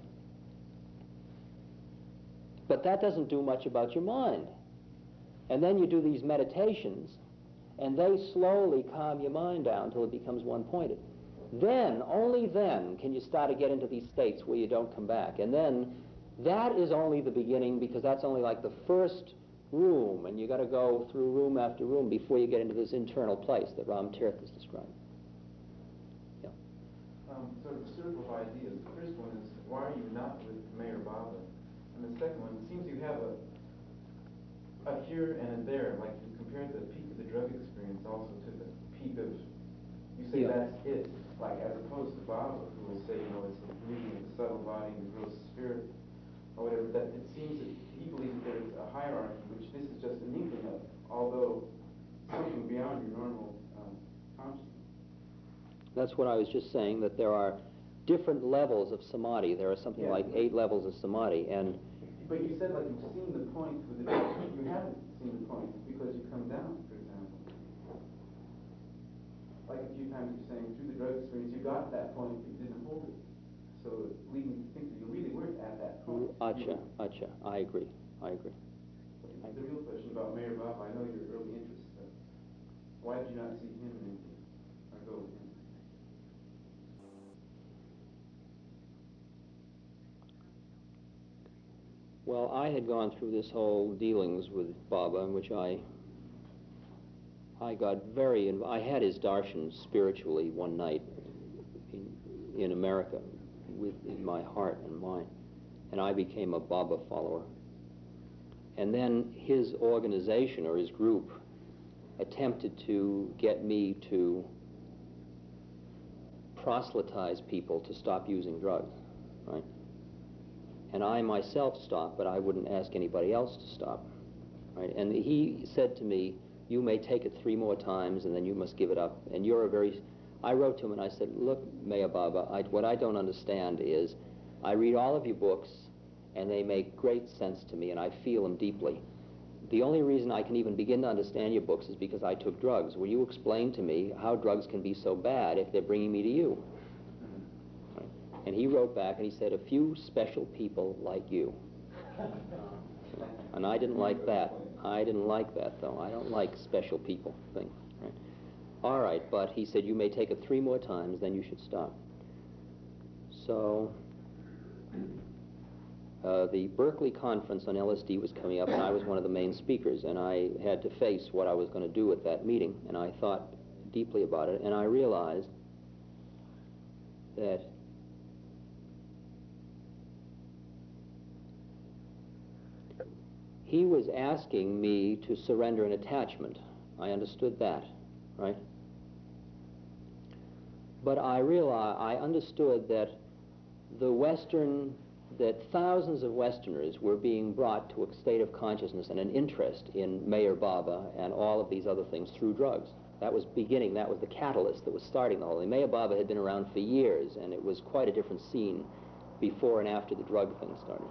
But that doesn't do much about your mind. And then you do these meditations, and they slowly calm your mind down until it becomes one-pointed. Then, only then, can you start to get into these states where you don't come back. And then, that is only the beginning, because that's only like the first room, and you got to go through room after room before you get into this internal place that Ram Tirth is describing. Yeah. Um, sort of a circle of ideas. The first one is, why are you not with Meher Baba? And the second one, it seems you have a a here and a there, like you compared the peak of the drug experience also to the peak of, you say yeah. That's it, like as opposed to Baba, who will say, you know, it's the meeting of the subtle body and the gross spirit, or whatever, that it seems that he believes that there's a hierarchy, which this is just an inkling of, although something beyond your normal um, consciousness. That's what I was just saying, that there are different levels of samadhi. There are something yeah. like eight levels of samadhi, and but you said like you've seen the point with the drug. You haven't seen the point because you come down, for example. Like a few times you're saying through the drug experience you got that point but you didn't hold it. So leading to think that you really weren't at that point. Acha, acha. I agree. I agree. Okay, the real question about Meher Baba, I know your early interest. So why did you not see him in anything? Or go with him? Well, I had gone through this whole dealings with Baba, in which I I got very, inv- I had his darshan spiritually one night in, in America, with in my heart and mind, and I became a Baba follower. And then his organization, or his group, attempted to get me to proselytize people to stop using drugs, right? And I myself stopped, but I wouldn't ask anybody else to stop, right? And he said to me, you may take it three more times and then you must give it up. And you're a very, I wrote to him and I said, look, Maya Baba, I, what I don't understand is I read all of your books and they make great sense to me and I feel them deeply. The only reason I can even begin to understand your books is because I took drugs. Will you explain to me how drugs can be so bad if they're bringing me to you? Right. And he wrote back and he said, a few special people like you. And I didn't like that. I didn't like that, though. I don't like special people thing. Right? All right, but he said, you may take it three more times, then you should stop. So uh, the Berkeley conference on L S D was coming up, and I was one of the main speakers, and I had to face what I was going to do at that meeting, and I thought deeply about it, and I realized that he was asking me to surrender an attachment. I understood that, right? But I realized, I understood that the Western, that thousands of Westerners were being brought to a state of consciousness and an interest in Meher Baba and all of these other things through drugs. That was beginning, that was the catalyst that was starting the whole thing. Meher Baba had been around for years, and it was quite a different scene before and after the drug thing started.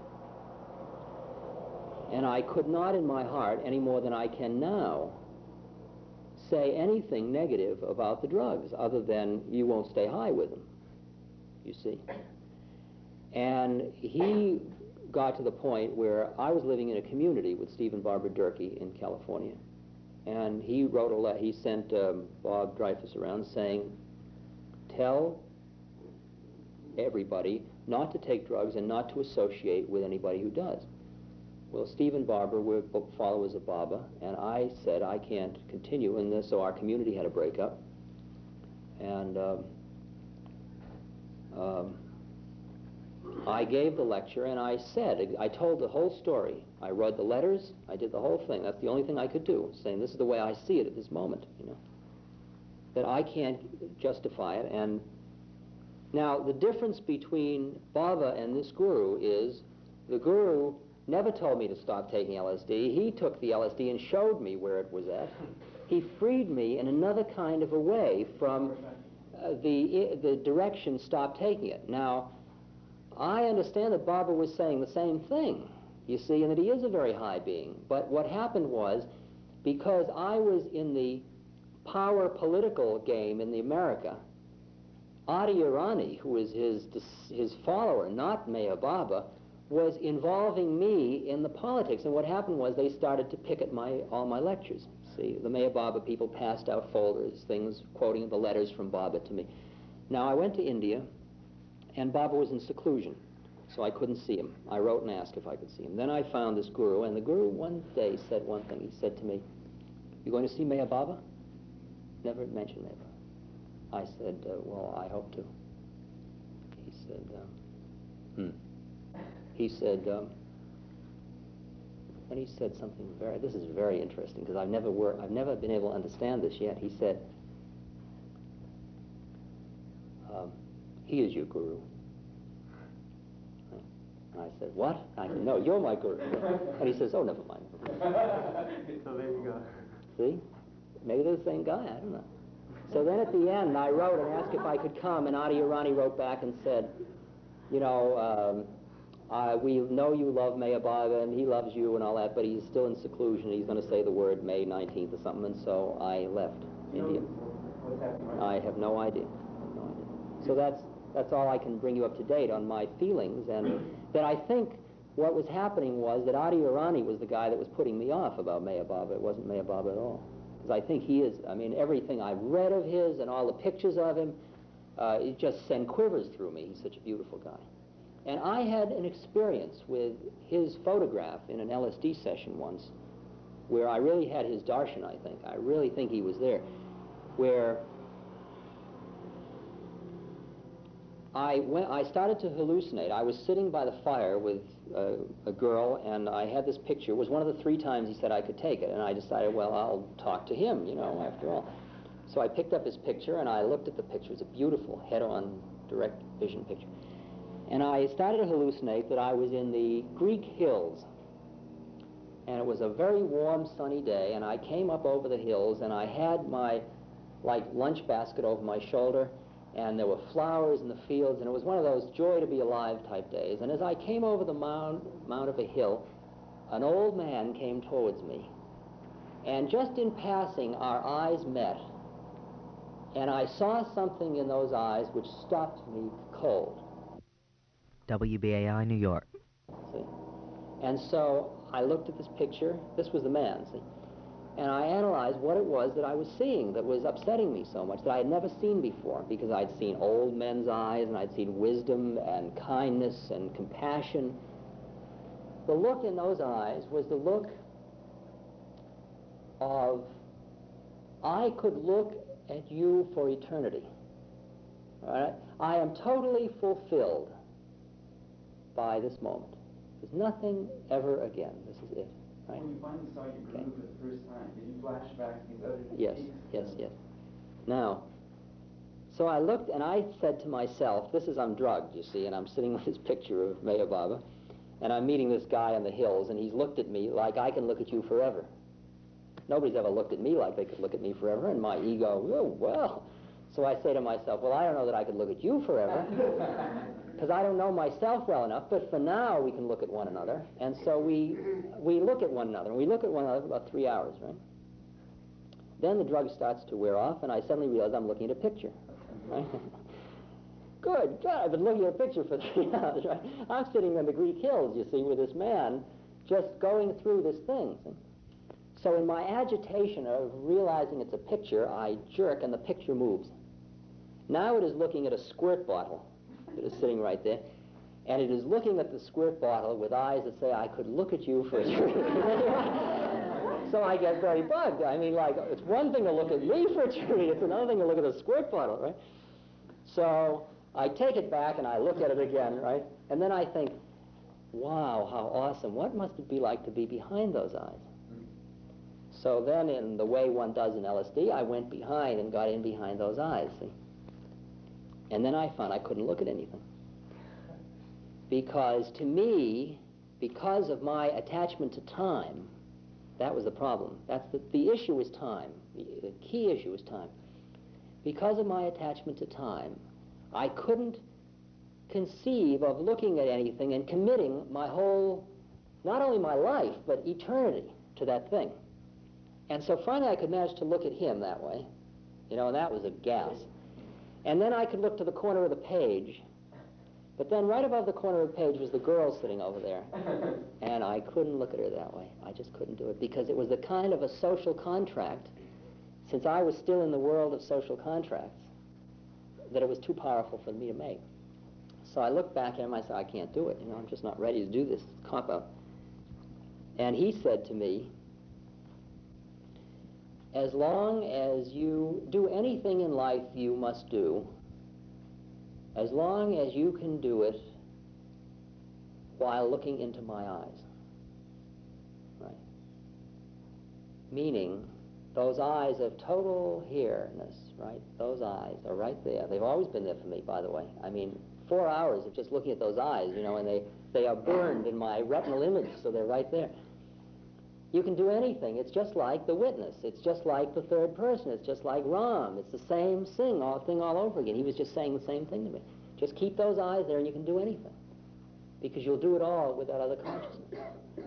And I could not in my heart, any more than I can now, say anything negative about the drugs, other than you won't stay high with them, you see. And he got to the point where I was living in a community with Stephen Barber Durkee in California. And he wrote a letter, he sent um, Bob Dreyfus around saying, tell everybody not to take drugs and not to associate with anybody who does. Well, Stephen Barber, we're followers of Baba, and I said I can't continue, and this, so our community had a breakup. And um, um, I gave the lecture, and I said, I told the whole story. I read the letters, I did the whole thing. That's the only thing I could do, saying this is the way I see it at this moment, you know, that I can't justify it. And now, the difference between Baba and this guru is the guru never told me to stop taking L S D. He took the L S D and showed me where it was at. He freed me in another kind of a way from uh, the, the direction, stop taking it. Now, I understand that Baba was saying the same thing, you see, and that he is a very high being. But what happened was, because I was in the power political game in the America, Adi Irani, who was his, his follower, not Meher Baba, was involving me in the politics. And what happened was they started to picket my, all my lectures. See, the Meher Baba people passed out folders, things quoting the letters from Baba to me. Now, I went to India, and Baba was in seclusion, so I couldn't see him. I wrote and asked if I could see him. Then I found this guru, and the guru one day said one thing. He said to me, you going to see Meher Baba? Never mentioned Meher Baba. I said, uh, well, I hope to. He said, uh, hmm. He said, um, and he said something very, this is very interesting, because I've never worked, I've never been able to understand this yet. He said, um, he is your guru. And I said, what? I said, no, you're my guru. And he says, oh, never mind. So there you go. See? Maybe they're the same guy, I don't know. So then at the end, I wrote and asked if I could come, and Adi Irani wrote back and said, you know, um, Uh, we know you love Meher Baba, and he loves you and all that, but he's still in seclusion. He's going to say the word May nineteenth or something, and so I left India. What's happening right I have no idea. I have no idea. So that's, that's all I can bring you up to date on my feelings, and that I think what was happening was that Adi Irani was the guy that was putting me off about Meher Baba. It wasn't Meher Baba at all. Because I think he is, I mean, everything I've read of his and all the pictures of him, uh, it just send quivers through me. He's such a beautiful guy. And I had an experience with his photograph in an L S D session once, where I really had his darshan, I think. I really think he was there, where I, went, I started to hallucinate. I was sitting by the fire with uh, a girl, and I had this picture. It was one of the three times he said I could take it, and I decided, well, I'll talk to him, you know, after all. So I picked up his picture, and I looked at the picture. It was a beautiful head-on direct vision picture. And I started to hallucinate that I was in the Greek hills. And it was a very warm, sunny day, and I came up over the hills, and I had my, like, lunch basket over my shoulder, and there were flowers in the fields, and it was one of those joy to be alive type days. And as I came over the mount, mount of a hill, an old man came towards me. And just in passing, our eyes met. And I saw something in those eyes which stopped me cold. W B A I, New York. See? And so I looked at this picture. This was the man, see? And I analyzed what it was that I was seeing that was upsetting me so much, that I had never seen before, because I'd seen old men's eyes, and I'd seen wisdom and kindness and compassion. The look in those eyes was the look of, I could look at you for eternity. All right? I am totally fulfilled by this moment. There's nothing ever again. This is it. Right? When you finally saw your Okay. guru for the first time, did you flash back to these other Yes, peaks? yes, yes. Now, so I looked and I said to myself, this is, I'm drugged, you see, and I'm sitting with this picture of Meher Baba, and I'm meeting this guy on the hills, and he's looked at me like I can look at you forever. Nobody's ever looked at me like they could look at me forever, and my ego, oh, well. So I say to myself, well, I don't know that I could look at you forever, because I don't know myself well enough, but for now we can look at one another. And so we we look at one another, and we look at one another for about three hours, right? Then the drug starts to wear off, and I suddenly realize I'm looking at a picture, right? Good God, I've been looking at a picture for three hours, right? I'm sitting in the Greek hills, you see, with this man just going through this thing. See? So in my agitation of realizing it's a picture, I jerk, and the picture moves. Now it is looking at a squirt bottle that is sitting right there, and it is looking at the squirt bottle with eyes that say, I could look at you for a So I get very bugged. I mean, like, it's one thing to look at me for eternity, it's another thing to look at the squirt bottle, right? So I take it back and I look at it again, right? And then I think, wow, how awesome. What must it be like to be behind those eyes? So then, in the way one does in L S D, I went behind and got in behind those eyes, see? And then I found I couldn't look at anything. Because to me, because of my attachment to time, that was the problem. That's the, the issue is time. The, the key issue is time. Because of my attachment to time, I couldn't conceive of looking at anything and committing my whole, not only my life, but eternity to that thing. And so finally I could manage to look at him that way, you know, and that was a gas. And then I could look to the corner of the page, but then right above the corner of the page was the girl sitting over there, and I couldn't look at her that way. I just couldn't do it, because it was the kind of a social contract, since I was still in the world of social contracts, that it was too powerful for me to make. So I looked back at him, I said, I can't do it, you know, I'm just not ready to do this cop-out. And he said to me, as long as you do anything in life you must do, as long as you can do it while looking into my eyes. Right? Meaning, those eyes of total here-ness, right? Those eyes are right there. They've always been there for me, by the way. I mean, four hours of just looking at those eyes, you know, and they, they are burned in my retinal image, so they're right there. You can do anything. It's just like the witness. It's just like the third person. It's just like Ram. It's the same thing all, thing all over again. He was just saying the same thing to me. Just keep those eyes there and you can do anything. Because you'll do it all with that other consciousness.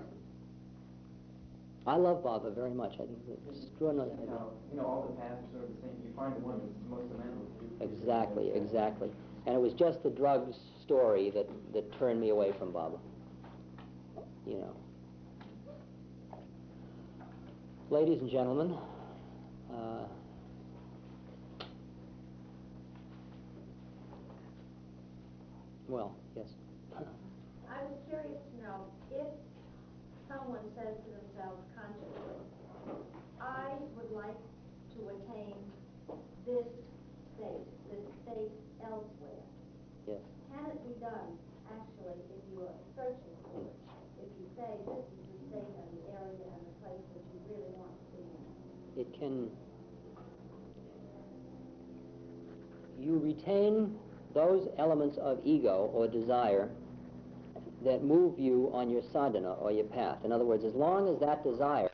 I love Baba very much. I think it's extraordinary. You know, you know, all the paths are sort of the same. You find the one that's most amenable to you. Exactly, exactly. And it was just the drugs story that, that turned me away from Baba. You know. Ladies and gentlemen, uh, well, yes. someone says to themselves consciously, I would like to attain this state, this state elsewhere. Yes. Can it be done, actually, if you are searching for it? If you say this is the state and the area and the place that you really want to be in? It can... You retain those elements of ego or desire that move you on your sadhana or your path. In other words, as long as that desire